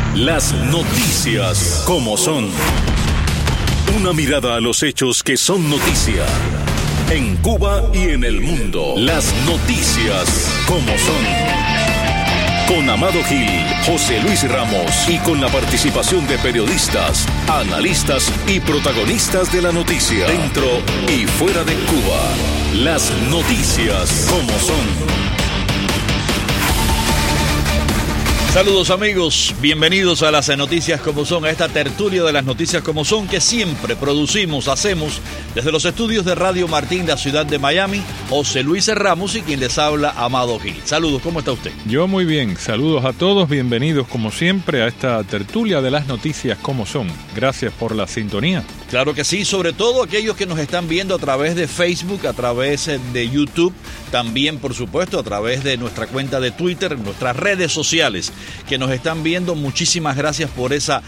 Las noticias como son. Una mirada a los hechos que son noticia. En Cuba y en el mundo. Las noticias como son. Con Amado Gil, José Luis Ramos y con la participación de periodistas, analistas y protagonistas de la noticia. Dentro y fuera de Cuba. Las noticias como son. Saludos amigos, bienvenidos a las noticias como son, a esta tertulia de las noticias como son que siempre hacemos desde los estudios de Radio Martín, la ciudad de Miami. José Luis Ramos y quien les habla, Amado Gil. Saludos, ¿cómo está usted? Yo muy bien, saludos a todos, bienvenidos como siempre a esta tertulia de las noticias como son. Gracias por la sintonía. Claro que sí, sobre todo aquellos que nos están viendo a través de Facebook, a través de YouTube, también por supuesto a través de nuestra cuenta de Twitter, nuestras redes sociales que nos están viendo. Muchísimas gracias por esa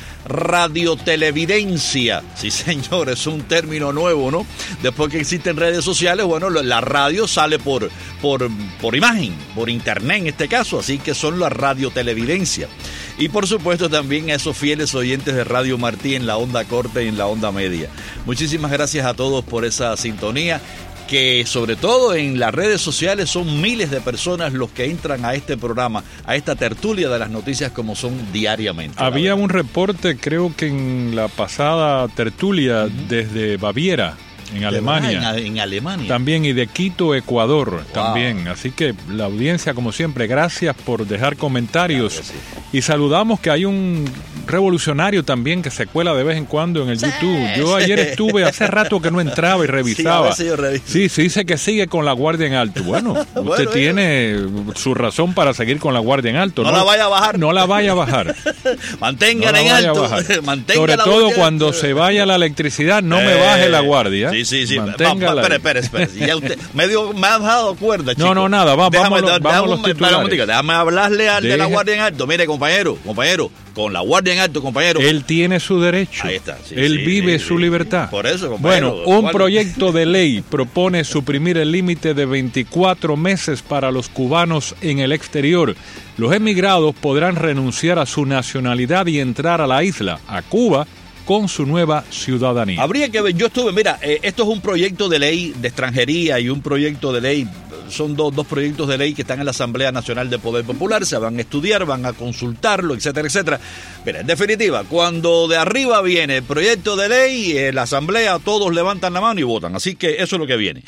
radiotelevidencia. Sí señor, es un término nuevo, ¿no? Después que existen redes sociales, bueno, la radio sale por imagen, por internet en este caso, así que son la radiotelevidencia. Y por supuesto también a esos fieles oyentes de Radio Martí en la onda corta y en la onda media. Muchísimas gracias a todos por esa sintonía, que sobre todo en las redes sociales son miles de personas los que entran a este programa, a esta tertulia de las noticias como son diariamente. Había un reporte, creo que en la pasada tertulia desde Baviera, en Alemania. En Alemania. También, y de Quito, Ecuador, también. Así que la audiencia, como siempre, gracias por dejar comentarios. Claro que sí. Y saludamos que hay un revolucionario también que se cuela de vez en cuando en el YouTube. Yo ayer estuve, hace rato que no entraba y revisaba. Sí, dice que sigue con la guardia en alto. Bueno, usted tiene su razón para seguir con la guardia en alto. No la vaya a bajar. No la vaya a bajar. Manténgala en alto. Sobre todo cuando se vaya la electricidad, no me baje la guardia. Sí. Espere. Ya usted me ha dado cuerda, chico. No, nada. Vamos a los titulares. Déjame hablarle al de la guardia en alto. Mire, compañero, con la guardia en alto, compañero. Él tiene su derecho. Ahí está. Él vive su libertad. Por eso, compañero. Bueno, un proyecto de ley propone suprimir el límite de 24 meses para los cubanos en el exterior. Los emigrados podrán renunciar a su nacionalidad y entrar a la isla, a Cuba, con su nueva ciudadanía. Habría que ver, esto es un proyecto de ley de extranjería y un proyecto de ley, son dos proyectos de ley que están en la Asamblea Nacional de Poder Popular, se van a estudiar, van a consultarlo, etcétera, etcétera. Mira, en definitiva, cuando de arriba viene el proyecto de ley, la Asamblea, todos levantan la mano y votan, así que eso es lo que viene.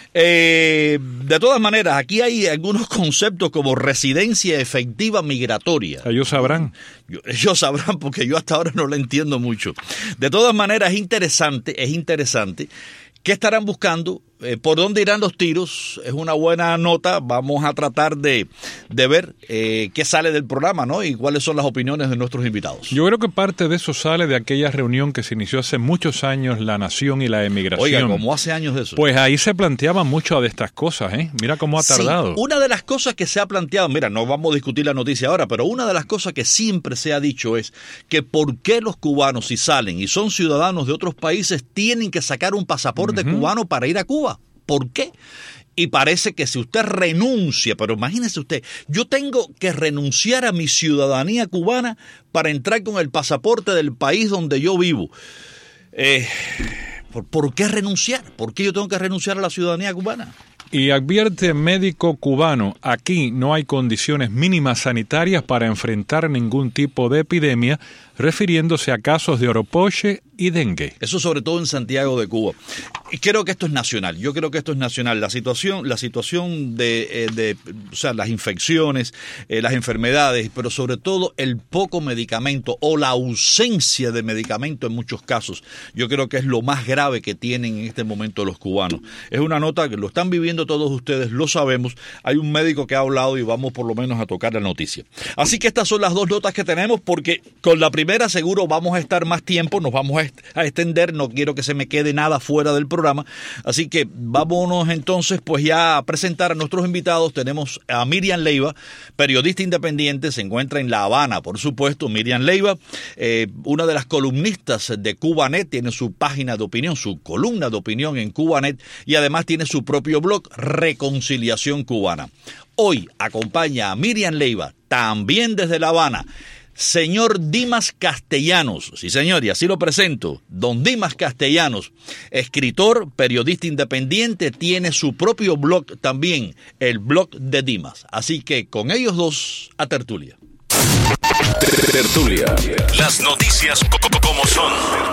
De todas maneras, aquí hay algunos conceptos como residencia efectiva migratoria. Ellos sabrán. Ellos sabrán porque yo hasta ahora no lo entiendo mucho. De todas maneras, es interesante. ¿Qué estarán buscando? ¿Por dónde irán los tiros? Es una buena nota. Vamos a tratar de ver qué sale del programa, ¿no? Y cuáles son las opiniones de nuestros invitados. Yo creo que parte de eso sale de aquella reunión que se inició hace muchos años, la nación y la emigración. Oiga, ¿cómo hace años de eso? Pues ahí se planteaban muchas de estas cosas, ¿eh? Mira cómo ha tardado. Sí, una de las cosas que se ha planteado, mira, no vamos a discutir la noticia ahora, pero una de las cosas que siempre se ha dicho es que por qué los cubanos, si salen y son ciudadanos de otros países, tienen que sacar un pasaporte cubano para ir a Cuba. ¿Por qué? Y parece que si usted renuncia, pero imagínese usted, yo tengo que renunciar a mi ciudadanía cubana para entrar con el pasaporte del país donde yo vivo. ¿Por qué renunciar? ¿Por qué yo tengo que renunciar a la ciudadanía cubana? Y advierte médico cubano, aquí no hay condiciones mínimas sanitarias para enfrentar ningún tipo de epidemia, refiriéndose a casos de oropoche y dengue. Eso sobre todo en Santiago de Cuba. Y creo que esto es nacional. Yo creo que esto es nacional. La situación de o sea, las infecciones, las enfermedades, pero sobre todo el poco medicamento o la ausencia de medicamento en muchos casos. Yo creo que es lo más grave que tienen en este momento los cubanos. Es una nota que lo están viviendo todos ustedes, lo sabemos. Hay un médico que ha hablado y vamos por lo menos a tocar la noticia. Así que estas son las dos notas que tenemos, porque con la primera seguro vamos a estar más tiempo, nos vamos a extender, no quiero que se me quede nada fuera del programa, así que vámonos entonces pues ya a presentar a nuestros invitados. Tenemos a Miriam Leiva, periodista independiente, se encuentra en La Habana, por supuesto. Miriam Leiva, una de las columnistas de Cubanet, tiene su página de opinión, su columna de opinión en Cubanet, y además tiene su propio blog, Reconciliación Cubana. Hoy acompaña a Miriam Leiva, también desde La Habana, Señor Dimas Castellanos, sí señor, y así lo presento, don Dimas Castellanos, escritor, periodista independiente, tiene su propio blog también, el blog de Dimas. Así que con ellos dos, a tertulia. Tertulia, las noticias como son.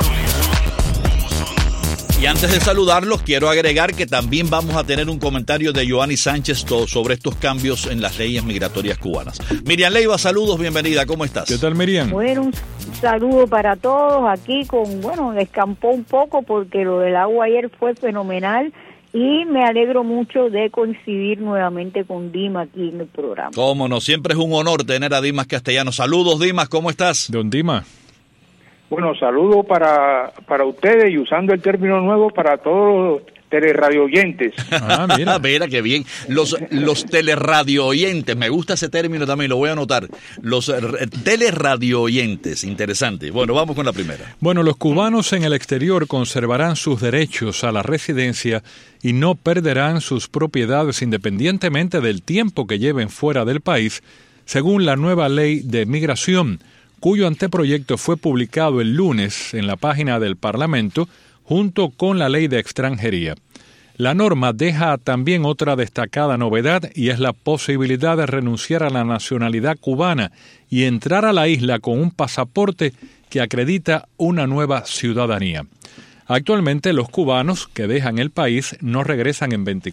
Y antes de saludarlos, quiero agregar que también vamos a tener un comentario de Yoani Sánchez sobre estos cambios en las leyes migratorias cubanas. Miriam Leiva, saludos, bienvenida, ¿cómo estás? ¿Qué tal, Miriam? Bueno, un saludo para todos aquí descampó un poco porque lo del agua ayer fue fenomenal y me alegro mucho de coincidir nuevamente con Dimas aquí en el programa. Cómo no, siempre es un honor tener a Dimas Castellanos. Saludos, Dimas, ¿cómo estás? Don Dimas. Bueno, saludo para ustedes y usando el término nuevo para todos los telerradioyentes. Mira qué bien. Los telerradioyentes, me gusta ese término también, lo voy a anotar. Los telerradioyentes, interesante. Bueno, vamos con la primera. Bueno, los cubanos en el exterior conservarán sus derechos a la residencia y no perderán sus propiedades independientemente del tiempo que lleven fuera del país, según la nueva ley de migración, cuyo anteproyecto fue publicado el lunes en la página del Parlamento junto con la ley de extranjería. La norma deja también otra destacada novedad y es la posibilidad de renunciar a la nacionalidad cubana y entrar a la isla con un pasaporte que acredita una nueva ciudadanía. Actualmente los cubanos que dejan el país no regresen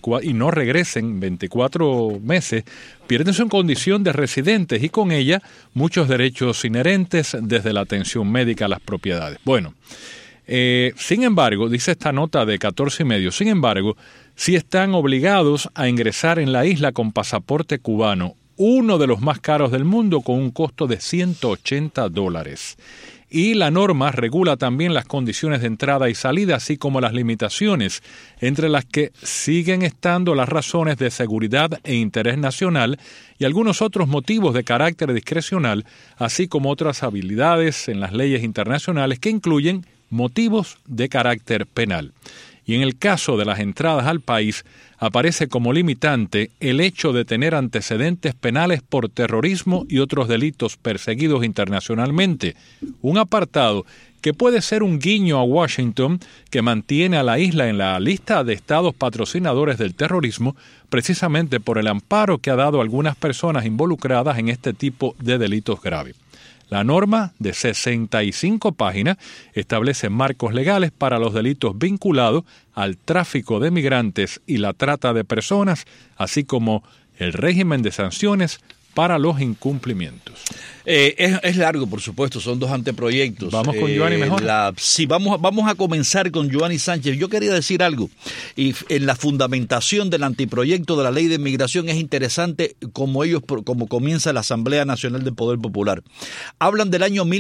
24 meses, pierden su condición de residentes y con ella muchos derechos inherentes desde la atención médica a las propiedades. Bueno, sin embargo, dice esta nota de 14 y medio, sin embargo, sí están obligados a ingresar en la isla con pasaporte cubano, uno de los más caros del mundo con un costo de $180. Y la norma regula también las condiciones de entrada y salida, así como las limitaciones, entre las que siguen estando las razones de seguridad e interés nacional y algunos otros motivos de carácter discrecional, así como otras habilidades en las leyes internacionales que incluyen motivos de carácter penal. Y en el caso de las entradas al país, aparece como limitante el hecho de tener antecedentes penales por terrorismo y otros delitos perseguidos internacionalmente, un apartado que puede ser un guiño a Washington, que mantiene a la isla en la lista de estados patrocinadores del terrorismo, precisamente por el amparo que ha dado a algunas personas involucradas en este tipo de delitos graves. La norma, de 65 páginas, establece marcos legales para los delitos vinculados al tráfico de migrantes y la trata de personas, así como el régimen de sanciones para los incumplimientos. Es largo, por supuesto, son dos anteproyectos. Vamos con Yoani mejor. Sí, vamos a comenzar con Yoani Sánchez. Yo quería decir algo, y en la fundamentación del anteproyecto de la ley de migración es interesante como comienza la Asamblea Nacional del Poder Popular. Hablan del año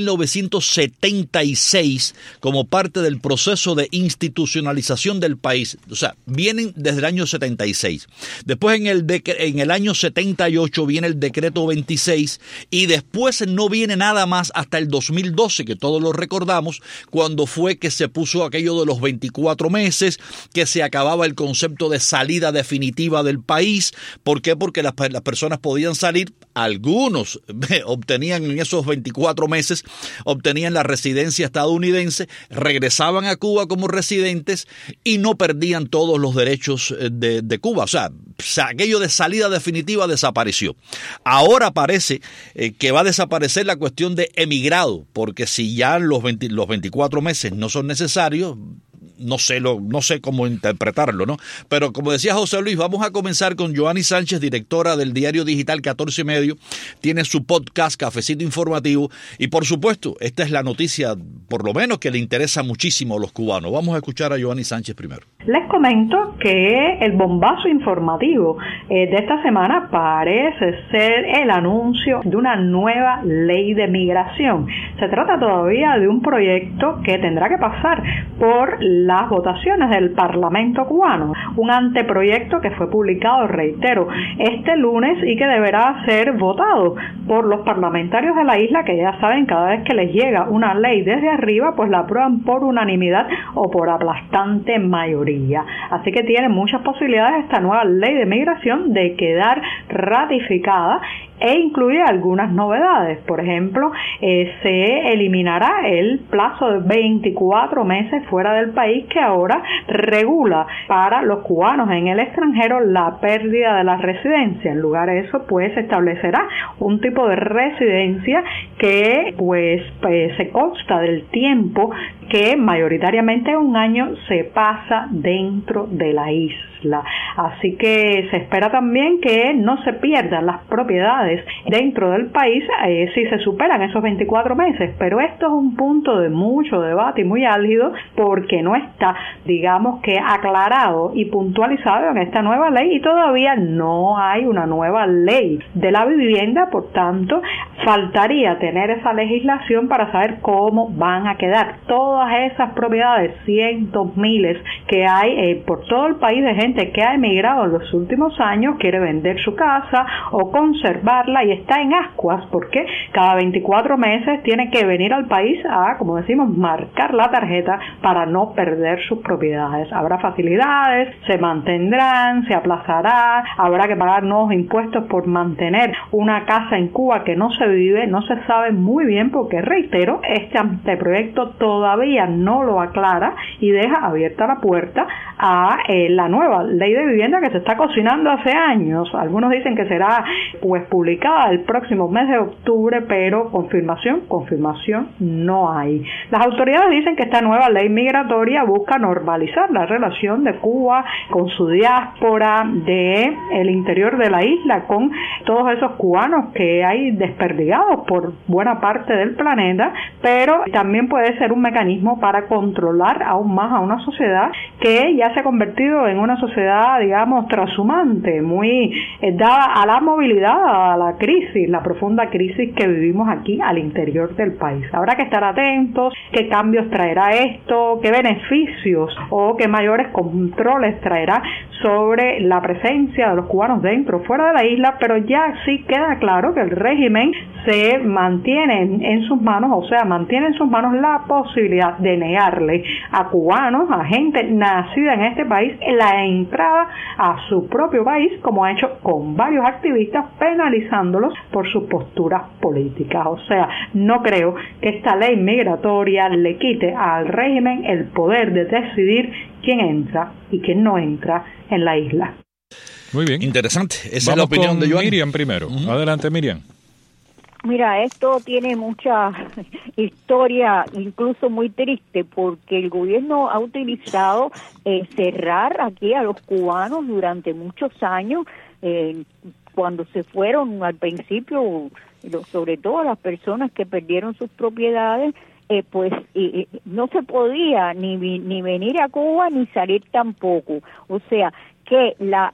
1976 como parte del proceso de institucionalización del país. O sea, vienen desde el año 76. Después en el año 78 viene el decreto 26 y después no viene nada más hasta el 2012, que todos lo recordamos, cuando fue que se puso aquello de los 24 meses, que se acababa el concepto de salida definitiva del país. ¿Por qué? Porque las personas podían salir, algunos obtenían en esos 24 meses, obtenían la residencia estadounidense, regresaban a Cuba como residentes y no perdían todos los derechos de Cuba. O sea, aquello de salida definitiva desapareció. Ahora parece que va a desaparecer la cuestión de emigrado, porque si ya los 24 meses no son necesarios, no sé cómo interpretarlo, ¿no? Pero como decía José Luis, vamos a comenzar con Yoani Sánchez, directora del diario digital 14 y medio, tiene su podcast Cafecito Informativo y por supuesto, esta es la noticia, por lo menos que le interesa muchísimo a los cubanos. Vamos a escuchar a Yoani Sánchez primero. Les comento que el bombazo informativo de esta semana parece ser el anuncio de una nueva ley de migración. Se trata todavía de un proyecto que tendrá que pasar por la las votaciones del Parlamento cubano, un anteproyecto que fue publicado, reitero, este lunes y que deberá ser votado por los parlamentarios de la isla, que ya saben, cada vez que les llega una ley desde arriba, pues la aprueban por unanimidad o por aplastante mayoría. Así que tiene muchas posibilidades esta nueva ley de migración de quedar ratificada e incluye algunas novedades. Por ejemplo, se eliminará el plazo de 24 meses fuera del país que ahora regula para los cubanos en el extranjero la pérdida de la residencia. En lugar de eso, pues se establecerá un tipo de residencia que pues se consta del tiempo que mayoritariamente un año se pasa dentro de la isla. Así que se espera también que no se pierdan las propiedades dentro del país si se superan esos 24 meses, pero esto es un punto de mucho debate y muy álgido porque no está, digamos que aclarado y puntualizado en esta nueva ley y todavía no hay una nueva ley de la vivienda, por tanto faltaría tener esa legislación para saber cómo van a quedar todas esas propiedades, cientos, miles que hay por todo el país de gente que ha emigrado en los últimos años, quiere vender su casa o conservarla y está en ascuas porque cada 24 meses tiene que venir al país a, como decimos, marcar la tarjeta para no perder sus propiedades. Habrá facilidades, se mantendrán, se aplazará, habrá que pagar nuevos impuestos por mantener una casa en Cuba que no se vive, no se sabe muy bien porque, reitero, este anteproyecto todavía no lo aclara y deja abierta la puerta a la nueva ley de vivienda que se está cocinando hace años. Algunos dicen que será pues publicada el próximo mes de octubre, pero confirmación no hay. Las autoridades dicen que esta nueva ley migratoria busca normalizar la relación de Cuba con su diáspora de el interior de la isla, con todos esos cubanos que hay desperdigados por buena parte del planeta, pero también puede ser un mecanismo para controlar aún más a una sociedad que ya se ha convertido en una sociedad, digamos, transhumante, muy dada a la movilidad, a la crisis, la profunda crisis que vivimos aquí al interior del país. Habrá que estar atentos, qué cambios traerá esto, qué beneficios o qué mayores controles traerá sobre la presencia de los cubanos dentro o fuera de la isla, pero ya sí queda claro que el régimen se mantiene en sus manos, o sea, mantiene en sus manos la posibilidad de negarle a cubanos, a gente nacida en este país, la entrada a su propio país, como ha hecho con varios activistas, penalizándolos por sus posturas políticas. O sea, no creo que esta ley migratoria le quite al régimen el poder de decidir quién entra y quién no entra en la isla. Muy bien. Interesante. Esa Vamos es la opinión con de Joan. Miriam primero. Adelante, Miriam. Mira, esto tiene mucha historia, incluso muy triste, porque el gobierno ha utilizado cerrar aquí a los cubanos durante muchos años, cuando se fueron al principio, sobre todo las personas que perdieron sus propiedades, pues no se podía ni venir a Cuba ni salir tampoco. O sea, que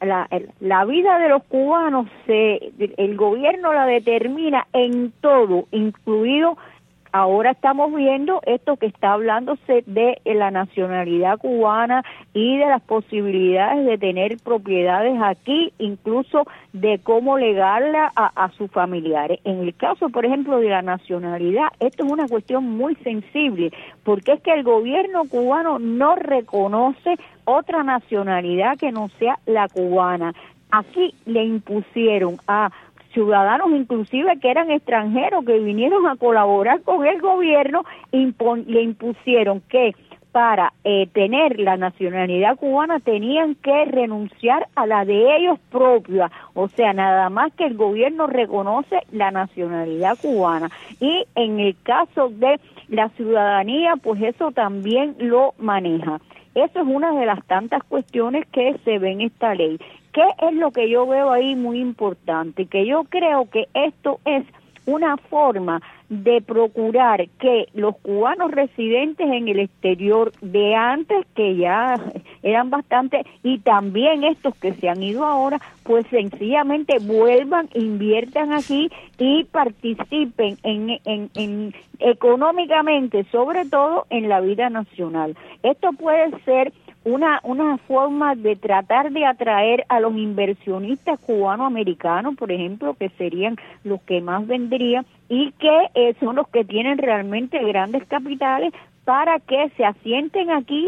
la vida de los cubanos el gobierno la determina en todo, incluido ahora estamos viendo esto que está hablándose de la nacionalidad cubana y de las posibilidades de tener propiedades aquí, incluso de cómo legarla a sus familiares. En el caso, por ejemplo, de la nacionalidad, esto es una cuestión muy sensible, porque es que el gobierno cubano no reconoce otra nacionalidad que no sea la cubana. Aquí le impusieron a ciudadanos inclusive que eran extranjeros, que vinieron a colaborar con el gobierno, le impusieron que para tener la nacionalidad cubana tenían que renunciar a la de ellos propia, o sea, nada más que el gobierno reconoce la nacionalidad cubana. Y en el caso de la ciudadanía, pues eso también lo maneja. Eso es una de las tantas cuestiones que se ven en esta ley. ¿Qué es lo que yo veo ahí muy importante? Que yo creo que esto es una forma de procurar que los cubanos residentes en el exterior de antes, que ya eran bastante, y también estos que se han ido ahora, pues sencillamente vuelvan, inviertan aquí y participen en económicamente, sobre todo en la vida nacional. Esto puede ser una forma de tratar de atraer a los inversionistas cubano-americanos, por ejemplo, que serían los que más vendrían y que son los que tienen realmente grandes capitales, para que se asienten aquí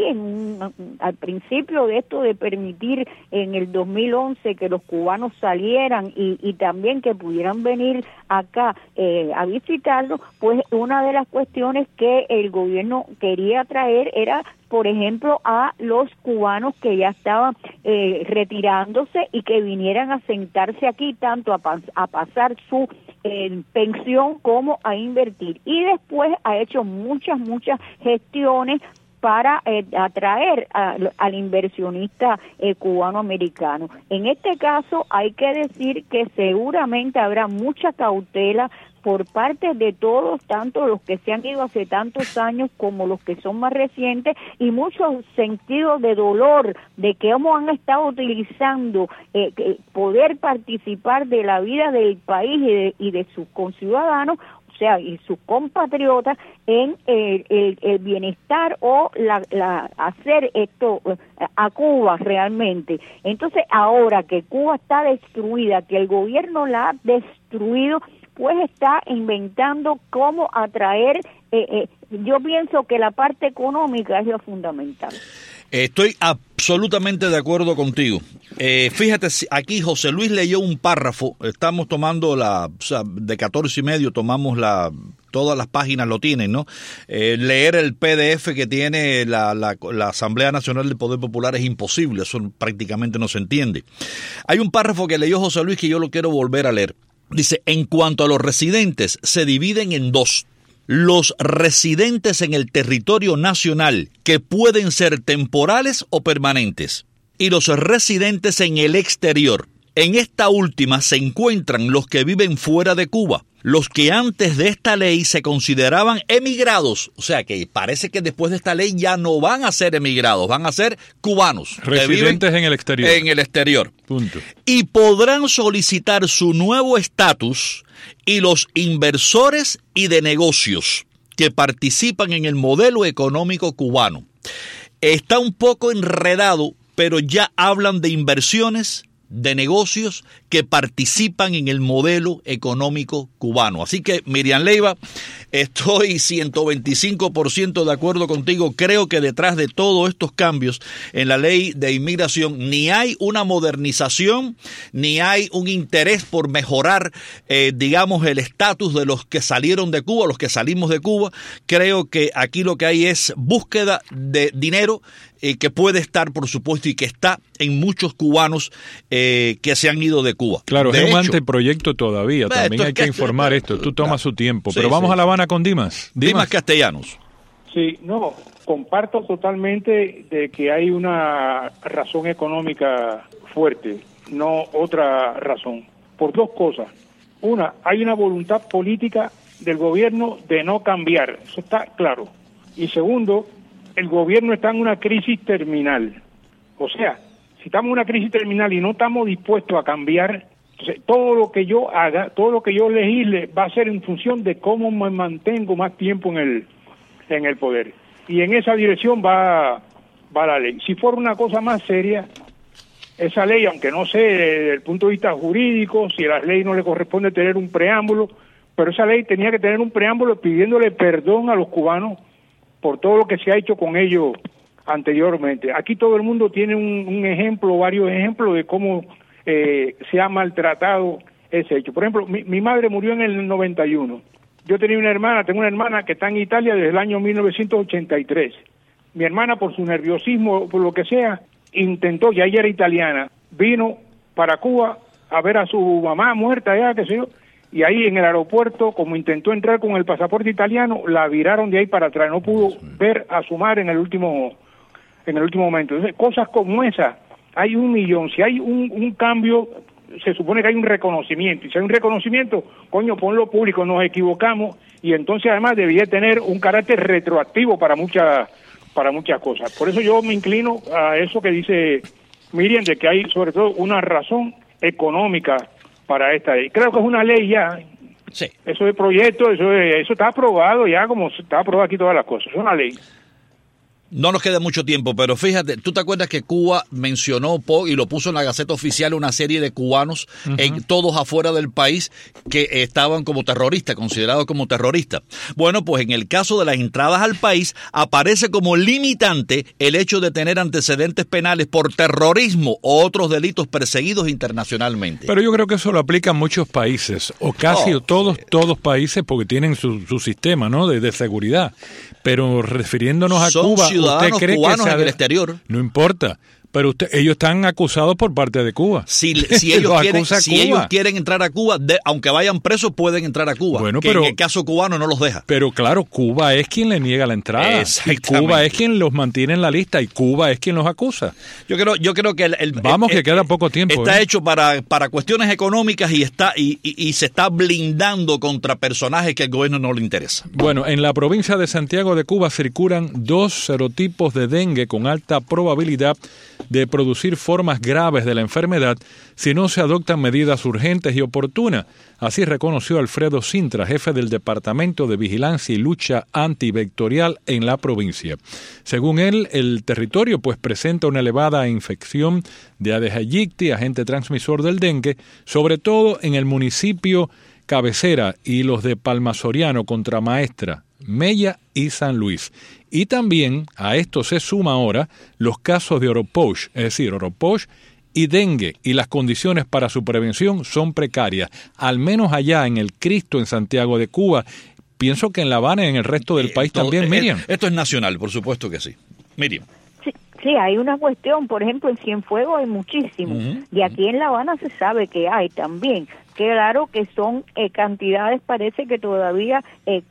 al principio de esto de permitir en el 2011 que los cubanos salieran y también que pudieran venir acá a visitarlo. Pues una de las cuestiones que el gobierno quería traer era, por ejemplo, a los cubanos que ya estaban retirándose y que vinieran a sentarse aquí tanto a pasar su pensión como a invertir. Y después ha hecho muchas gestiones para atraer al inversionista cubano-americano. En este caso hay que decir que seguramente habrá mucha cautela por parte de todos, tanto los que se han ido hace tantos años como los que son más recientes, y mucho sentido de dolor de que cómo han estado utilizando poder participar de la vida del país y de sus conciudadanos, o sea, y sus compatriotas, en el bienestar o hacer esto a Cuba realmente. Entonces, ahora que Cuba está destruida, que el gobierno la ha destruido, pues está inventando cómo atraer, yo pienso que la parte económica es lo fundamental. Estoy absolutamente de acuerdo contigo. Fíjate, aquí José Luis leyó un párrafo, estamos tomando de 14:30, tomamos todas las páginas lo tienen, ¿no? Leer el PDF que tiene la Asamblea Nacional del Poder Popular es imposible, eso prácticamente no se entiende. Hay un párrafo que leyó José Luis que yo lo quiero volver a leer. Dice, en cuanto a los residentes, se dividen en dos. Los residentes en el territorio nacional, que pueden ser temporales o permanentes, y los residentes en el exterior. En esta última se encuentran los que viven fuera de Cuba, los que antes de esta ley se consideraban emigrados, o sea que parece que después de esta ley ya no van a ser emigrados, van a ser cubanos. Residentes en el exterior. En el exterior. Punto. Y podrán solicitar su nuevo estatus y los inversores y de negocios que participan en el modelo económico cubano. Está un poco enredado, pero ya hablan de inversiones, de negocios que participan en el modelo económico cubano. Así que, Miriam Leiva, estoy 125% de acuerdo contigo. Creo que detrás de todos estos cambios en la ley de inmigración ni hay una modernización, ni hay un interés por mejorar, digamos, el estatus de los que salieron de Cuba, los que salimos de Cuba. Creo que aquí lo que hay es búsqueda de dinero que puede estar, por supuesto, y que está en muchos cubanos que se han ido de Cuba. Claro, de es un hecho, anteproyecto todavía, también hay que informar esto, tú tomas su tiempo, pero vamos a La Habana con Dimas. Dimas Castellanos. Sí, no, comparto totalmente de que hay una razón económica fuerte, no otra razón, por dos cosas. Una, hay una voluntad política del gobierno de no cambiar, eso está claro. Y segundo, el gobierno está en una crisis terminal. O sea, si estamos en una crisis terminal y no estamos dispuestos a cambiar, entonces todo lo que yo haga, todo lo que yo legisle va a ser en función de cómo me mantengo más tiempo en el poder. Y en esa dirección va la ley. Si fuera una cosa más seria, esa ley, aunque no sé desde el punto de vista jurídico, si a la ley no le corresponde tener un preámbulo, pero esa ley tenía que tener un preámbulo pidiéndole perdón a los cubanos por todo lo que se ha hecho con ellos anteriormente. Aquí todo el mundo tiene un ejemplo, varios ejemplos de cómo se ha maltratado ese hecho. Por ejemplo, mi madre murió en el 91. Yo tengo una hermana que está en Italia desde el año 1983. Mi hermana, por su nerviosismo, por lo que sea, intentó, ya ella era italiana, vino para Cuba a ver a su mamá muerta allá, qué sé yo, y ahí en el aeropuerto, como intentó entrar con el pasaporte italiano, la viraron de ahí para atrás, no pudo ver a su madre en el último momento. Entonces, cosas como esa, hay 1 millón. Si hay un cambio se supone que hay un reconocimiento, y si hay un reconocimiento, coño, ponlo público, nos equivocamos, y entonces además debía tener un carácter retroactivo para muchas cosas. Por eso yo me inclino a eso que dice Miriam, de que hay sobre todo una razón económica para esta ley. Creo que es una ley ya. Sí. Eso de proyecto, eso está aprobado ya, como está aprobado aquí todas las cosas. Es una ley. No nos queda mucho tiempo, pero fíjate, ¿tú te acuerdas que Cuba mencionó y lo puso en la Gaceta Oficial una serie de cubanos, todos afuera del país, que estaban como terroristas, considerados como terroristas? Bueno, pues en el caso de las entradas al país aparece como limitante el hecho de tener antecedentes penales por terrorismo o otros delitos perseguidos internacionalmente. Pero yo creo que eso lo aplican muchos países, o casi todos países, porque tienen su sistema, ¿no?, de seguridad. Pero refiriéndonos a Cuba, ¿usted cree cubanos que en el exterior? No importa. Pero ellos están acusados por parte de Cuba. Si ellos quieren entrar a Cuba, aunque vayan presos, pueden entrar a Cuba. Bueno, pero en el caso cubano no los deja. Pero claro, Cuba es quien le niega la entrada. Y Cuba es quien los mantiene en la lista y Cuba es quien los acusa. Yo creo que que queda poco tiempo. Está hecho para cuestiones económicas y se está blindando contra personajes que al gobierno no le interesa. Bueno, en la provincia de Santiago de Cuba circulan 2 serotipos de dengue con alta probabilidad de producir formas graves de la enfermedad si no se adoptan medidas urgentes y oportunas. Así reconoció Alfredo Sintra, jefe del Departamento de Vigilancia y Lucha Antivectorial en la provincia. Según él, el territorio presenta una elevada infección de Aedes aegypti, agente transmisor del dengue, sobre todo en el municipio cabecera y los de Palmasoriano, Contramaestra, Mella y San Luis. Y también a esto se suma ahora los casos de Oropoch, es decir, Oropoch y dengue, y las condiciones para su prevención son precarias, al menos allá en el Cristo, en Santiago de Cuba. Pienso que en La Habana y en el resto del país también, Miriam. Esto es nacional, por supuesto que sí. Miriam. Sí, hay una cuestión, por ejemplo, en Cienfuegos hay muchísimos, y aquí en La Habana se sabe que hay también. Claro que son cantidades, parece que todavía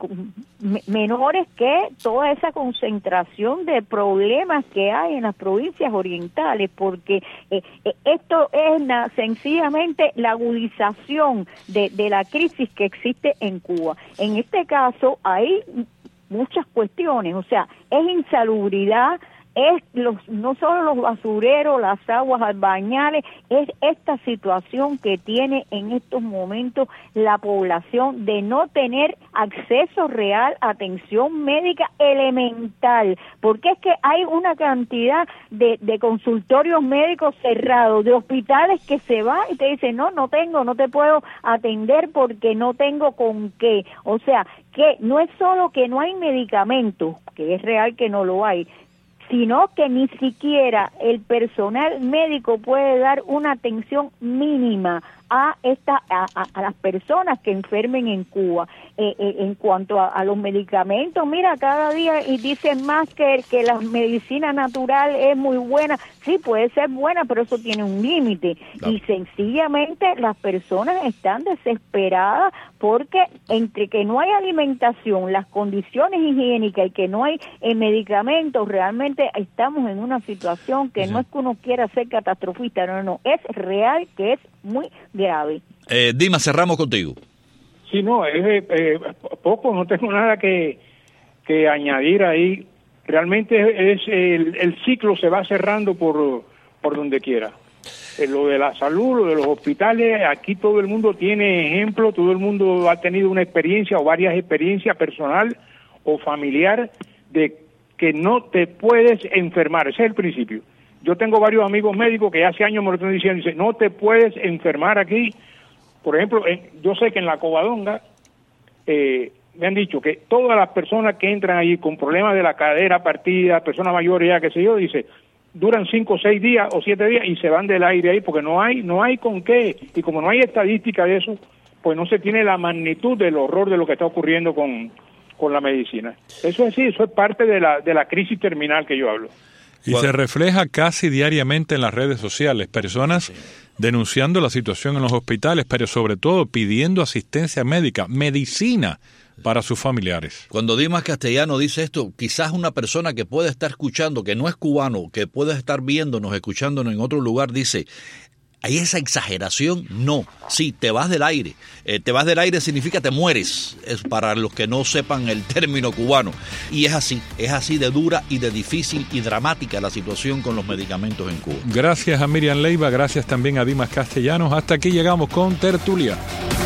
menores que toda esa concentración de problemas que hay en las provincias orientales, porque esto es sencillamente la agudización de la crisis que existe en Cuba. En este caso hay muchas cuestiones, o sea, es insalubridad, es no solo los basureros, las aguas albañales, es esta situación que tiene en estos momentos la población de no tener acceso real a atención médica elemental, porque es que hay una cantidad de consultorios médicos cerrados, de hospitales que se van y te dicen, no te puedo atender porque no tengo con qué. O sea, que no es solo que no hay medicamentos, que es real que no lo hay, sino que ni siquiera el personal médico puede dar una atención mínima a las personas que enfermen en Cuba. En cuanto a los medicamentos, mira, cada día y dicen más que la medicina natural es muy buena. Sí, puede ser buena, pero eso tiene un límite. Claro. Y sencillamente las personas están desesperadas porque entre que no hay alimentación, las condiciones higiénicas y que no hay medicamentos, realmente estamos en una situación que no es que uno quiera ser catastrofista, no, es real que es muy grave. Dima, cerramos contigo. Sí, no, es poco, no tengo nada que añadir ahí. Realmente es el ciclo se va cerrando por donde quiera. Lo de la salud, lo de los hospitales, aquí todo el mundo tiene ejemplo, todo el mundo ha tenido una experiencia o varias experiencias personal o familiar de que no te puedes enfermar. Ese es el principio. Yo tengo varios amigos médicos que hace años me lo están diciendo, dicen, no te puedes enfermar aquí. Por ejemplo, yo sé que en la Covadonga me han dicho que todas las personas que entran ahí con problemas de la cadera partida, personas mayores ya, qué sé yo, dice, duran 5 o 6 días o 7 días y se van del aire ahí porque no hay con qué. Y como no hay estadística de eso, pues no se tiene la magnitud del horror de lo que está ocurriendo con la medicina. Eso es así, eso es parte de la crisis terminal que yo hablo. Y se refleja casi diariamente en las redes sociales, personas denunciando la situación en los hospitales, pero sobre todo pidiendo asistencia médica, medicina para sus familiares. Cuando Dimas Castellano dice esto, quizás una persona que puede estar escuchando, que no es cubano, que puede estar viéndonos, escuchándonos en otro lugar, dice, ¿Hay esa exageración? No. Sí, te vas del aire. Te vas del aire significa te mueres, es para los que no sepan el término cubano. Y es así de dura y de difícil y dramática la situación con los medicamentos en Cuba. Gracias a Miriam Leiva, gracias también a Dimas Castellanos. Hasta aquí llegamos con Tertulia.